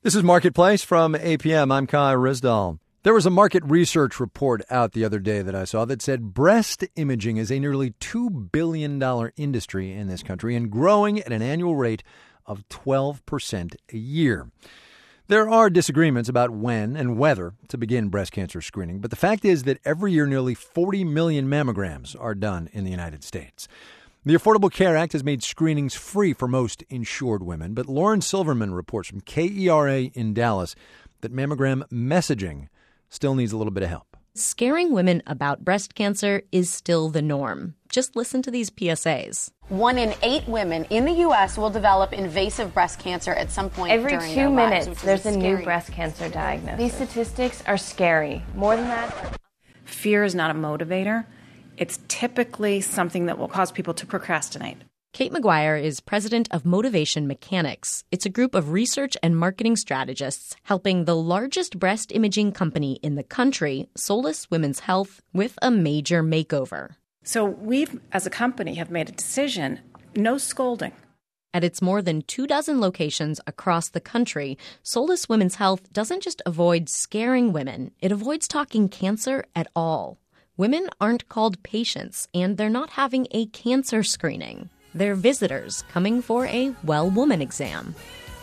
This is Marketplace from APM. I'm Kai Rizdal. There was a market research report out the other day that I saw that said breast imaging is a nearly $2 billion industry in this country and growing at an annual rate of 12% a year. There are disagreements about when and whether to begin breast cancer screening, but the fact is that every year nearly 40 million mammograms are done in the United States. The Affordable Care Act has made screenings free for most insured women, but Lauren Silverman reports from KERA in Dallas that mammogram messaging still needs a little bit of help. Scaring women about breast cancer is still the norm. Just listen to these PSAs. 1 in 8 women in the U.S. will develop invasive breast cancer at some point every during 2 their minutes, lives, there's a new breast cancer diagnosis. These statistics are scary. More than that, fear is not a motivator. It's typically something that will cause people to procrastinate. Kate McGuire is president of Motivation Mechanics. It's a group of research and marketing strategists helping the largest breast imaging company in the country, Solis Women's Health, with a major makeover. So we, as a company, have made a decision, no scolding. At its more than 24 locations across the country, Solis Women's Health doesn't just avoid scaring women, it avoids talking cancer at all. Women aren't called patients, and they're not having a cancer screening. They're visitors coming for a well-woman exam.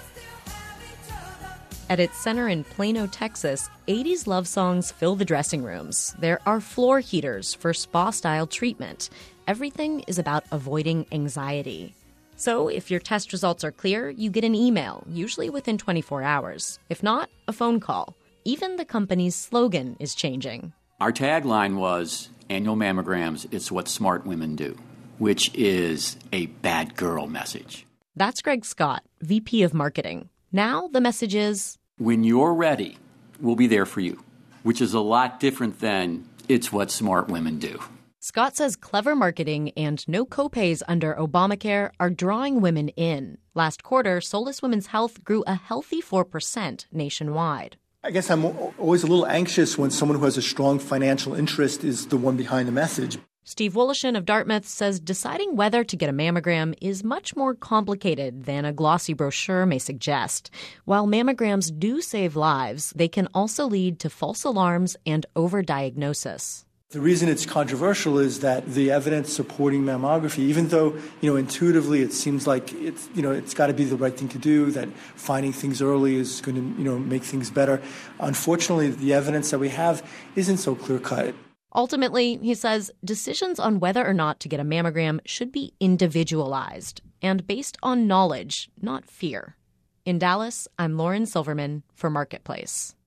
At its center in Plano, Texas, 80s love songs fill the dressing rooms. There are floor heaters for spa-style treatment. Everything is about avoiding anxiety. So if your test results are clear, you get an email, usually within 24 hours. If not, a phone call. Even the company's slogan is changing. Our tagline was, annual mammograms, it's what smart women do, which is a bad girl message. That's Greg Scott, VP of Marketing. Now the message is, when you're ready, we'll be there for you, which is a lot different than it's what smart women do. Scott says clever marketing and no copays under Obamacare are drawing women in. Last quarter, Solis Women's Health grew a healthy 4% nationwide. I guess I'm always a little anxious when someone who has a strong financial interest is the one behind the message. Steve Woloshin of Dartmouth says deciding whether to get a mammogram is much more complicated than a glossy brochure may suggest. While mammograms do save lives, they can also lead to false alarms and overdiagnosis. The reason it's controversial is that the evidence supporting mammography, even though, intuitively it seems like it's got to be the right thing to do, that finding things early is going to, make things better. Unfortunately, the evidence that we have isn't so clear-cut. Ultimately, he says, decisions on whether or not to get a mammogram should be individualized and based on knowledge, not fear. In Dallas, I'm Lauren Silverman for Marketplace.